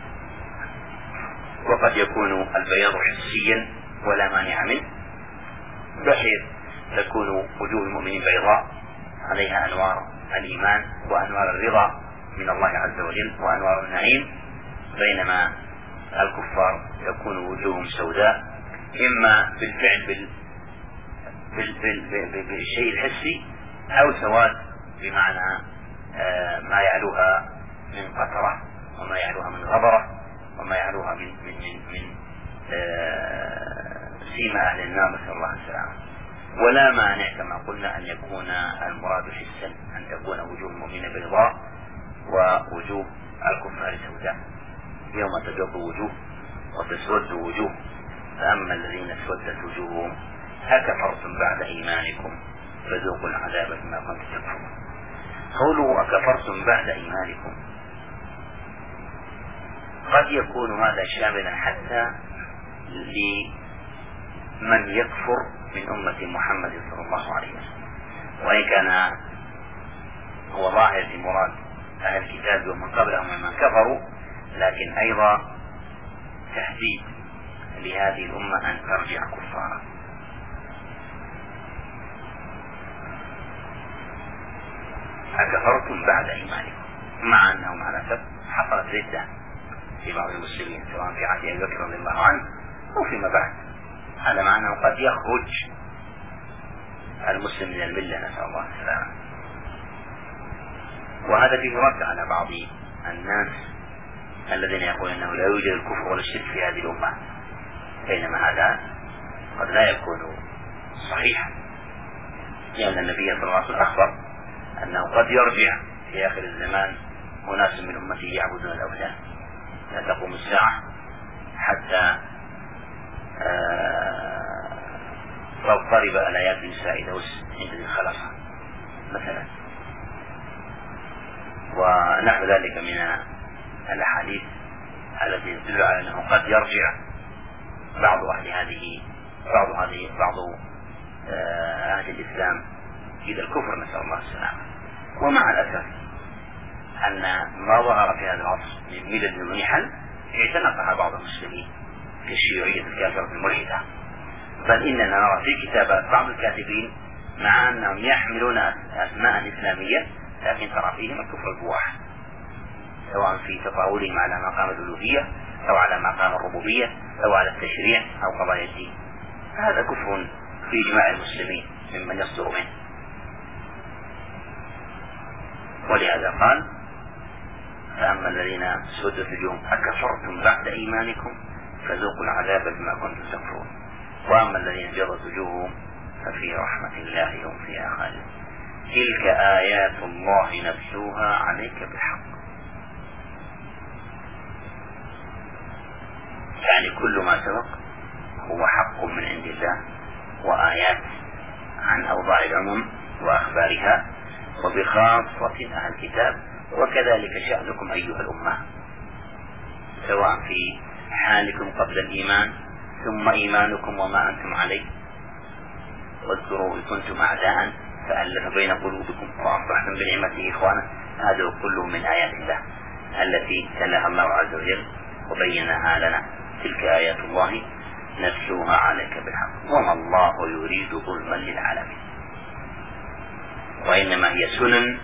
وقد يكون البياض حسيا ولا مانع منه، بحيث تكون وجوه المؤمنين بيضاء عليها أنوار الإيمان وأنوار الرضا من الله عز وجل وأنوار النعيم، بينما الكفار يكون وجوههم سوداء، إما بالفعل بالشيء الحسي، أو سواد بمعنى ما يعلوها من قطرة وما يعلوها من غبرة وما يعلوها من سيما أهل النار، نسأل الله السلامة. ولا مانع كما قلنا أن يكون المراد حسا، أن تكون وجوه المؤمنين بيضاء ووجوه الكفار سوداء. يوم تبيض وجوه وتسود وجوه، فأما الذين اسودت وجوههم أكفرتم بعد إيمانكم فذوقوا العذاب بما كنتم تكفرون. قولوا أكفرتم بعد إيمانكم قد يكون هذا شاملا حتى لمن يكفر من أمة محمد صلى الله عليه وسلم، وإن كان هو ظاهر في مراد أهل الكتاب ومن قبلهم ممن كفروا، لكن أيضا تهديد لهذه الأمة أن ترجع كفارا. أكفرتم بعد إيمانكم، مع أنهم على سبب حصلت ردة في بعض المسلمين سواء في عهد أبي بكر رضي الله عنه أو فيما بعد. هذا معناه قد يخرج المسلم من الملة، نسأل الله السلامة. وهذا فيه رد على بعض الناس الذين يقولون أنه لا يوجد الكفر ولا الشرك في هذه الأمة، بينما هذا قد لا يكون صحيحا، لأن النبي صلى الله عليه وسلم أخبر أنه قد يرجع في آخر الزمان أناس من أمته يعبدون الأوثان، لا تقوم الساعة حتى تضطرب آليات نساء دوس عند الخلاصة مثلا، ونحو ذلك من الأحاديث التي تدل على أنه قد يرجع بعض أهل الإسلام إلى الكفر، نسأل الله السلامة. ومع الأسف أن ما ظهر في هذا العصر من ملل ونحل اعتنقها بعض المسلمين كالشيوعية الكافرة الملحدة، بل إننا نرى في كتابات بعض الكاتبين مع أنهم يحملون أسماء إسلامية لكن ترى فيهم الكفر البواح، سواء في تطاولهم على مقام الألوهية أو على مقام الربوبية أو على التشريع أو قضايا الدين. هذا كفر في إجماع المسلمين ممن يصدر منه. ولهذا قال فأما الذين سودت وجوههم أكفرتم بعد إيمانكم فذوقوا العذاب بما كنتم تكفرون، وأما الذين ابيضت وجوههم ففي رحمة الله هم فيها خالدون. تلك آيات الله نتلوها عليك بالحق، يعني كل ما سبق هو حق من عند الله وآيات عن أوضاع الأمم وأخبارها، وبخاصة أهل الكتاب، وكذلك شأنكم أيها الأمة، سواء في حالكم قبل الإيمان ثم إيمانكم وما أنتم عليه. واذكروا إذ كنتم أعداء فألف بين قلوبكم وأصبحتم بنعمته إخوانا. هذا كله من آيات الله التي تلاها الله عز وجل وبينها لنا. تلك آيات الله نتلوها عليك بالحق وما الله يريد ظلما للعالمين، وإنما هي سنن،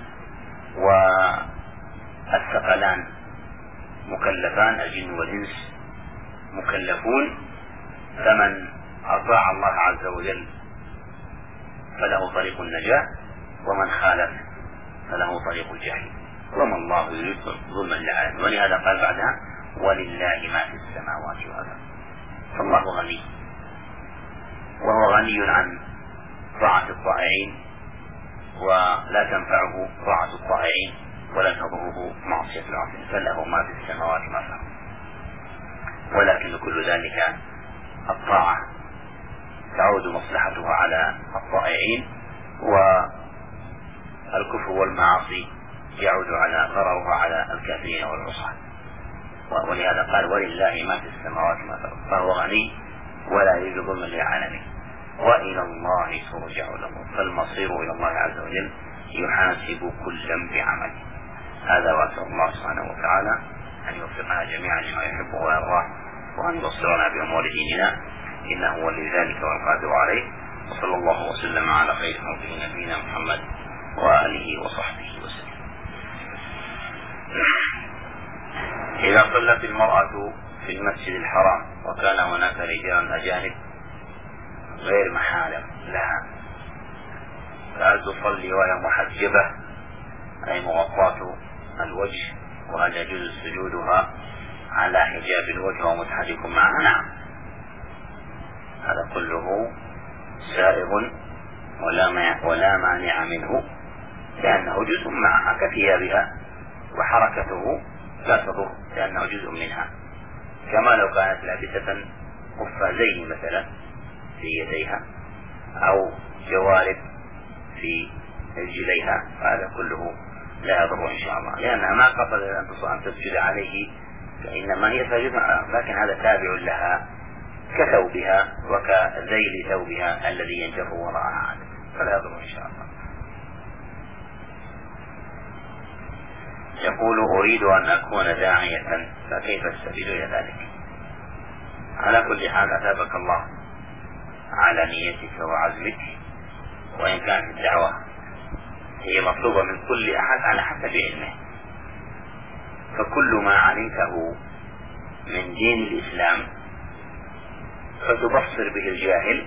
والثقلان مكلفان، الجن والإنس مكلفون، فمن أطاع الله عز وجل فله طريق النجاة، ومن خالف فله طريق الجحيم، وما الله يريد ظلما للعالمين. ولهذا قال بعدها ولله ما في السماوات والأرض. فالله غني، وهو غني عن طاعة الطائعين، ولا تنفعه طاعة الطائعين ولا تضره معصية العاصين، فله ما في السماوات ما في الأرض. ولكن كل ذلك الطاعة تعود مصلحتها على الطائعين، والكفر والمعاصي يعود على ضررها على الكافرين والعصاة. ولهذا قال ولله ما في السماوات ما في الأرض، فهو غني ولا يريد ظلما للعالمين. وإلى الله ترجع الأمور، فالمصير إلى الله عز وجل يحاسب كلا بعمله. هذا وأسأل الله سبحانه وتعالى أن يوفقنا جميعا لما يحبه ويرضاه، وأن يبصرنا بأمور ديننا، إنه ولي ذلك والقادر عليه. وصلى الله وسلم على خير خلقه نبينا محمد وآله وصحبه وسلم. إذا صلت المرأة في المسجد الحرام وكان هناك رجال أجانب غير محارم لها، فهل تصلي وهي محجبة أي مغطاة الوجه، وهل يجوز سجودها على حجاب الوجه ومتحرك معها؟ نعم، هذا كله سائغ ولا مانع منه، لأنه جزء معها كثيابها، وحركته لا تضر لأنه جزء منها، كما لو كانت لابسة قفازين مثلا في يديها أو جوارب في رجليها، هذا كله لا يضر إن شاء الله، لأنها ما قصدت أن تسجد عليه، فإنما هي ساجدة، لكن هذا تابع لها كثوبها وكذيل ثوبها الذي ينجف وراءها عنه، فلا يضر إن شاء الله. يقول أريد أن أكون داعية، فكيف السبيل إلى ذلك؟ على كل حال أثابك الله على نيتك وعزمك، وإن كانت الدعوة هي مطلوبة من كل أحد على حسب علمه، فكل ما علمته من دين الإسلام فتبصر به الجاهل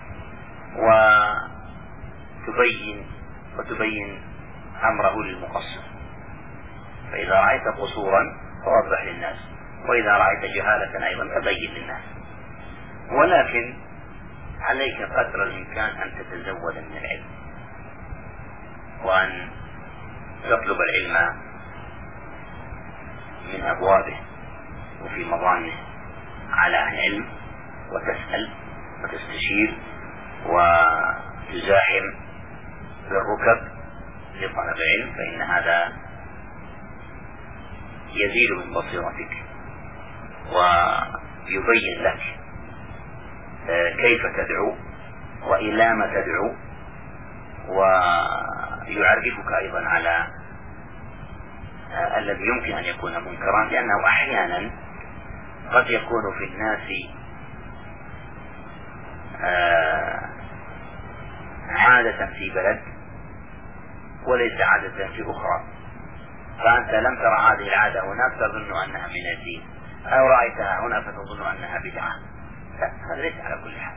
وتبين أمره للمقصر، فإذا رأيت قصورا فوضح للناس، وإذا رأيت جهالة أيضا فبين للناس، ولكن عليك قدر الإمكان أن تتزود من العلم، وأن تطلب العلم من أبوابه وفي مظانه على أهل العلم، وتسأل وتستشير وتزاحم بالركب لطلب العلم، فإن هذا يزيد من بصيرتك ويبين لك كيف تدعو وإلى ما تدعو، ويعرفك أيضا على الذي يمكن أن يكون منكرا، لأنه أحيانا قد يكون في الناس عادة في بلد وليس عادة في أخرى، فأنت لم ترى هذه العادة هناك تظن أنها من الدين، أو رأيتها هنا فتظن أنها بدعة، هذا ليس على كل حال.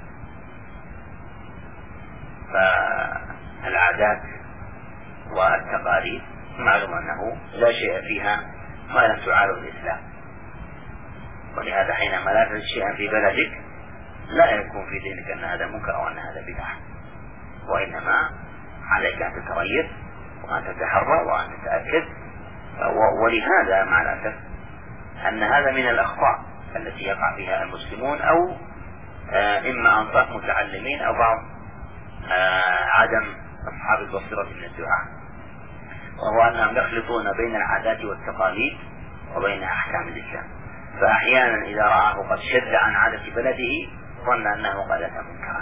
فالعادات والتقاليد معلوم أنه لا شيء فيها ما لم تعارض الإسلام، ولهذا حينما لا تجد شيئا في بلدك لا يكون في دينك أن هذا منكر أو أن هذا بدعة، وإنما عليك أن تتريث وأن تتحرى وأن تتأكد. ولهذا مع الأسف أن هذا من الأخطاء التي يقع فيها المسلمون، أو إما أنصاف متعلمين أو بعض عدم أصحاب البصيرة من الدعاء، وهو أنهم يخلطون بين العادات والتقاليد وبين أحكام الإسلام، فأحيانا إذا رآه قد شد عن عادة بلده ظن أنه قد أتى منكرا،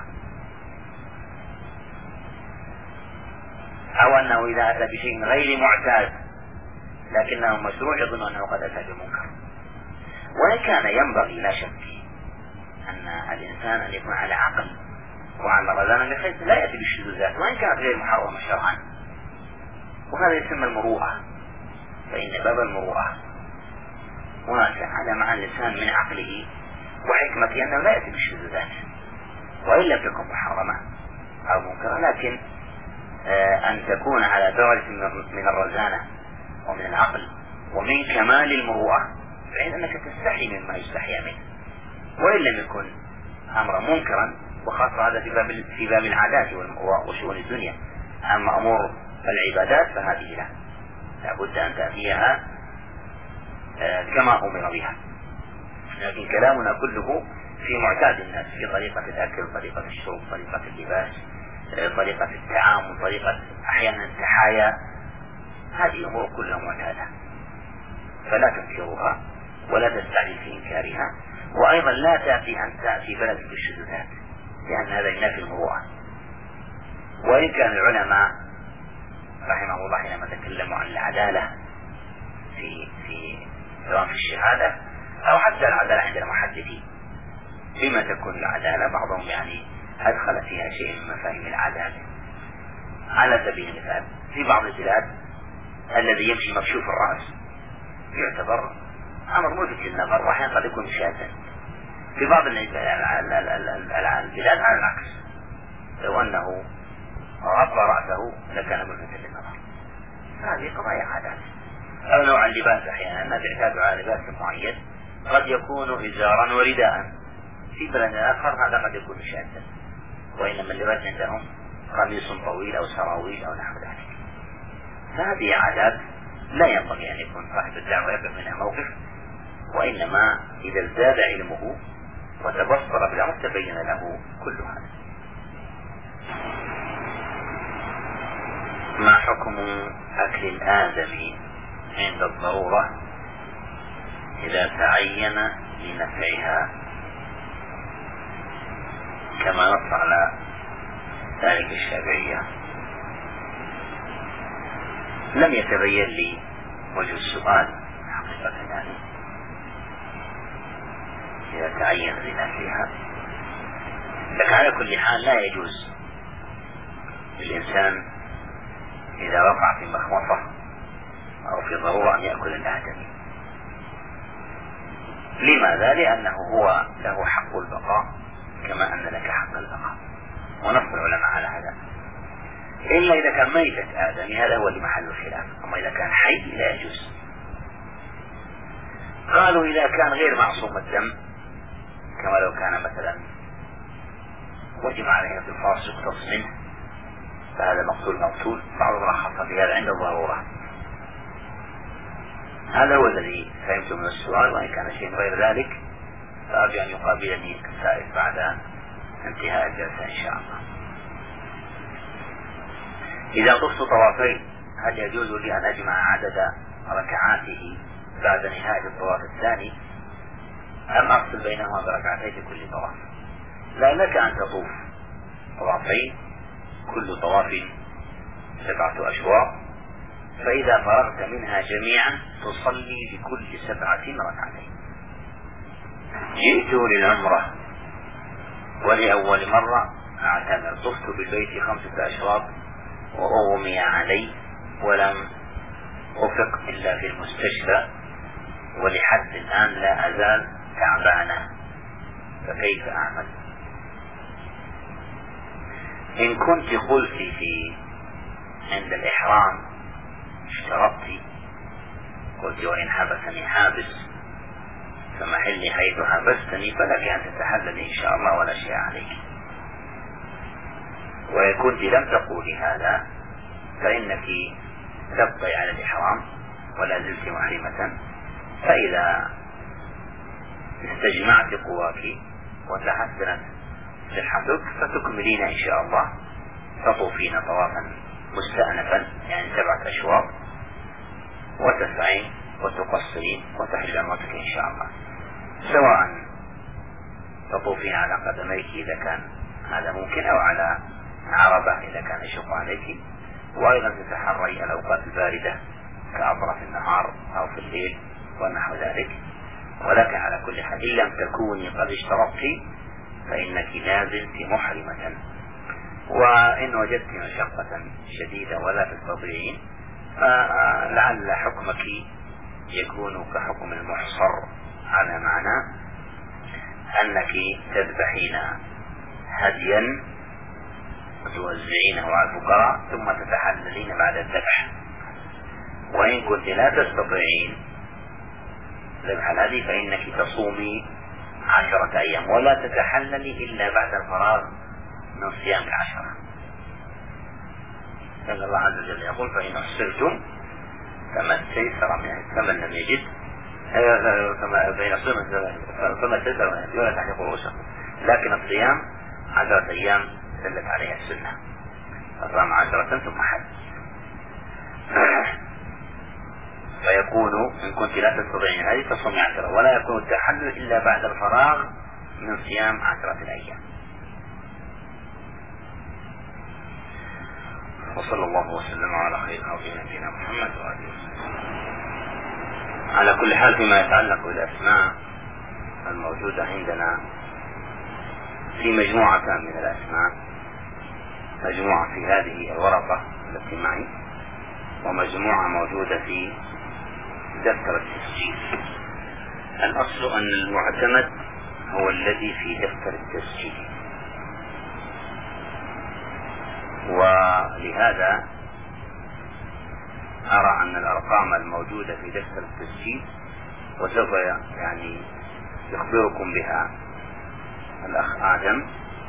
أو أنه إذا أتى بشيء غير معتاد لكنه مشروع يظن أنه قد أتى بمنكر. وإن كان ينبغي لا شك أن الإنسان أن يكون على عقل وعلى رزانة بحيث لا يأتي بالشذوذات وإن كانت غير محرمة شرعا، وهذا يسمى المروءة، فإن باب المروءة واسع على مع الإنسان من عقله وحكمته أنه لا يأتي بالشذوذات وإن لم تكن محرمة أو منكرة، لكن أن تكون على درجة من الرزانة ومن العقل ومن كمال المروءة، بحيث أنك تستحي مما يستحيا منه، وإن لم يكن أمرا منكرا، وخاصة هذا في باب العادات وشؤون الدنيا. أما أمور العبادات فهذه لا بد أن تأتيها كما أمر بها. لكن كلامنا كله في معتاد الناس، في طريقة الأكل، طريقة الشرب، طريقة اللباس، طريقة التعامل، طريقة أحيانا التحايا. هذه أمور كلها معتادة، فلا تنكروها ولا تستعجل في إنكارها، وأيضا لا تأتي أن تأتي بلد بالشذوذات، لأن هذا ينافي المروءة. وإن كان العلماء رحمه الله حينما تكلموا عن العدالة سواء في الشهادة أو حتى العدالة عند المحدثين، بما تكون العدالة، بعضهم يعني أدخل فيها شيء من مفاهيم العدالة. على سبيل المثال في بعض البلاد الذي يمشي مكشوف الرأس يعتبر أمر ملفت للنظر، وأحيانا قد يكون شاذا. في بعض البلاد على العكس، لو أنه غطى رأسه لكان ملفتا للنظر. هذه قضايا عادات. أو نوع اللباس، أحيانا الناس يعتادوا على لباس معين قد يكون إزارا ورداء، في بلد آخر هذا قد يكون شاذا، وإنما اللباس عندهم قميص طويل أو سراويل أو نحو ذلك. فهذه عادات لا ينبغي أن يكون صاحب الدعوة يقف منها موقف، وإنما إذا ازداد علمه وتبصر بالأمر تبين له كل هذا. ما حكم أكل الآدمي عند الضرورة إذا تعين لنفعها، كما نص على ذلك الشافعية؟ لم يتبين لي وجه السؤال حقيقة، يعني إذا تعين لنفعها. لكن على كل حال لا يجوز للإنسان إذا وقع في مخمصة أو في ضرورة أن يأكل الآدمي. لماذا؟ لأنه هو له حق البقاء كما أن لك حق البقاء، ونص العلماء على هذا، إلا إذا كان ميتة آدمي، هذا هو اللي محل الخلاف. أما إذا كان حي لا يجوز. قالوا إذا كان غير معصوم الدم، كما لو كان مثلا وجب عليه القصاص يقتص منه، فهذا مقتول مقتول. بعض رخص في هذا عند الضرورة. هذا هو الذي فهمته من السؤال، وإن كان شيء غير ذلك فأرجو أن يقابلني السائل بعد انتهاء الجلسة إن شاء الله. إذا طفت طوافين هل يجوز لي أن أجمع عدد ركعاته بعد نهاية الطواف الثاني، أم أفصل بينهما بركعتين في كل طواف؟ لا، لك أن تطوف طوافين، كل طواف 7 أشواط، فإذا فرغت منها جميعا تصلي لكل 7 ركعتين. جئت للعمرة ولأول مرة أعتمر، طفت بالبيت 5 أشواط وأغمي علي ولم أفق إلا في المستشفى، ولحد الآن لا أزال تعبانا، فكيف أعمل؟ إن كنت قلت عند الإحرام اشترطت، قلت وإن حبسني حابس فمحلي حيث حبستني، فلك أن تتحلل إن شاء الله ولا شيء عليك. وإن كنت لم تقولي هذا فإنك تبقي على الإحرام ولا زلت محرمة، فإذا استجمعت قواك وتحسنت صحتك فتكملين إن شاء الله، تطوفين طوافا مستأنفا يعني 7 أشواط، وتسعين وتقصرين وتحج عمرتك إن شاء الله، سواء تطوفين على قدميك إذا كان هذا ممكن، أو على عربة إذا كان يشق عليك، وأيضا تتحري الأوقات الباردة كأطراف النهار أو في الليل ونحو ذلك. ولكن على كل حال إن لم تكوني قد اشترطت فإنك لازلت محرمة، وإن وجدت مشقة شديدة ولا تستطيعين فلعل حكمك يكون كحكم المحصر، على معنى أنك تذبحين هديا وتوزعينه على الفقراء ثم تتحللين بعد الذبح. وإن كنت لا تستطيعين ذبح الهدي فإنك تصومي 10 أيام ولا تتحللي إلا بعد الفراغ من صيام 10. لأن الله عز وجل يقول فإن أحصرتم فما استيسر من فمن لم يجد فما استيسر من ولا تحلق رؤوسكم. لكن الصيام 10 أيام دلت عليها السنة، فصام 10 ثم حج. فيكون إن كنت لا تستطيعين هذه تصومي 10 ولا يكون التحلل إلا بعد الفراغ من صيام 10 أيام. وصلى الله وسلم على خير نبينا محمد وآله وسلم. على كل حال فيما يتعلق بالأسماء الموجودة عندنا في مجموعة من الأسماء، مجموعة في هذه الورقة التي معي ومجموعة موجودة في دفتر التسجيل. الأصل أن المعتمد هو الذي في دفتر التسجيل، ولهذا أرى أن الأرقام الموجودة في دفتر التسجيل وسوف يعني يخبركم بها الأخ آدم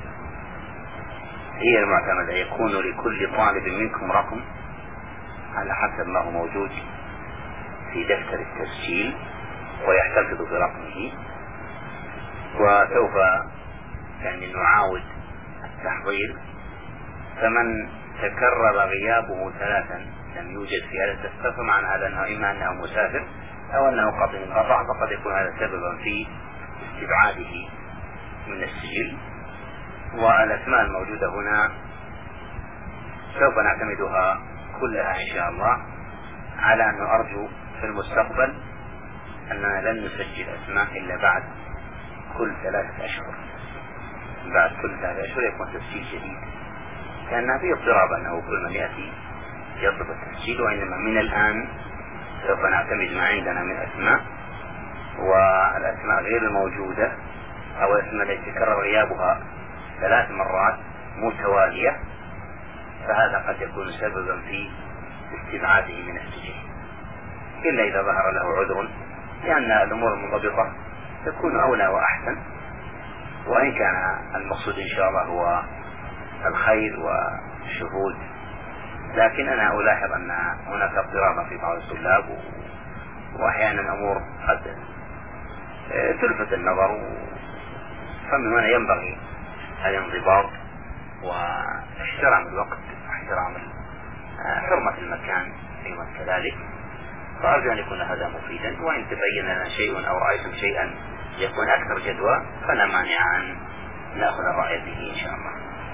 هي المعتمدة. يكون لكل طالب منكم رقم على حسب ما هو موجود في دفتر التسجيل ويحتفظ برقمه، وسوف يعني نعاود التحضير. فمن تكرر غيابه 3 لم يوجد في هذا الدفتر فمعنى هذا أنه إما أنه مسافر أو أنه قد انقطع، فقد يكون هذا سببا في استبعاده من السجل. والأسماء الموجودة هنا سوف نعتمدها كلها إن شاء الله، على أنه أرجو في المستقبل أننا لن نسجل أسماء إلا بعد كل 3 أشهر. بعد كل 3 أشهر يكون تسجيل جديد، كان فيه اضطراب أنه كل من يأتي يطلب التسجيل، وإنما من الآن سوف نعتمد ما عندنا من أسماء، والأسماء غير الموجودة أو الأسماء التي تكرر غيابها 3 مرات متوالية فهذا قد يكون سببا في استبعاده من السجل، إلا إذا ظهر له عذر، لأن الأمور المنضبطة تكون أولى وأحسن. وإن كان المقصود إن شاء الله هو الخير والشهود، لكن أنا ألاحظ أن هناك اضطرابا في بعض الطلاب وأحيانا أمور قد تلفت النظر، فمن هنا ينبغي الانضباط واحترام الوقت واحترام حرمة المكان أيضا كذلك. فأرجو أن يكون هذا مفيدا، وإن تبين لنا شيء أو رأيتم شيئا يكون أكثر جدوى فلا مانع أن نأخذ الرأي به إن شاء الله.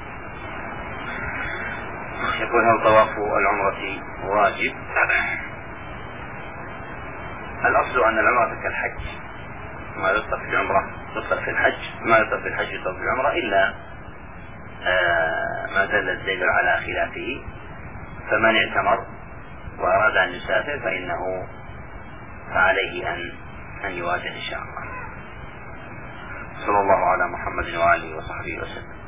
يقول هل طواف العمرة واجب؟ الأصل أن العمرة كالحج، ما يطلق في العمرة يطلق في الحج، ما يطلق في الحج يطلق في العمرة، إلا ما دل الدليل على خلافه. فمن اعتمر وأراد أن يسافر فإنه فعليه أن يواجه إن شاء الله. صلى الله على محمد وآله وصحبه وسلم.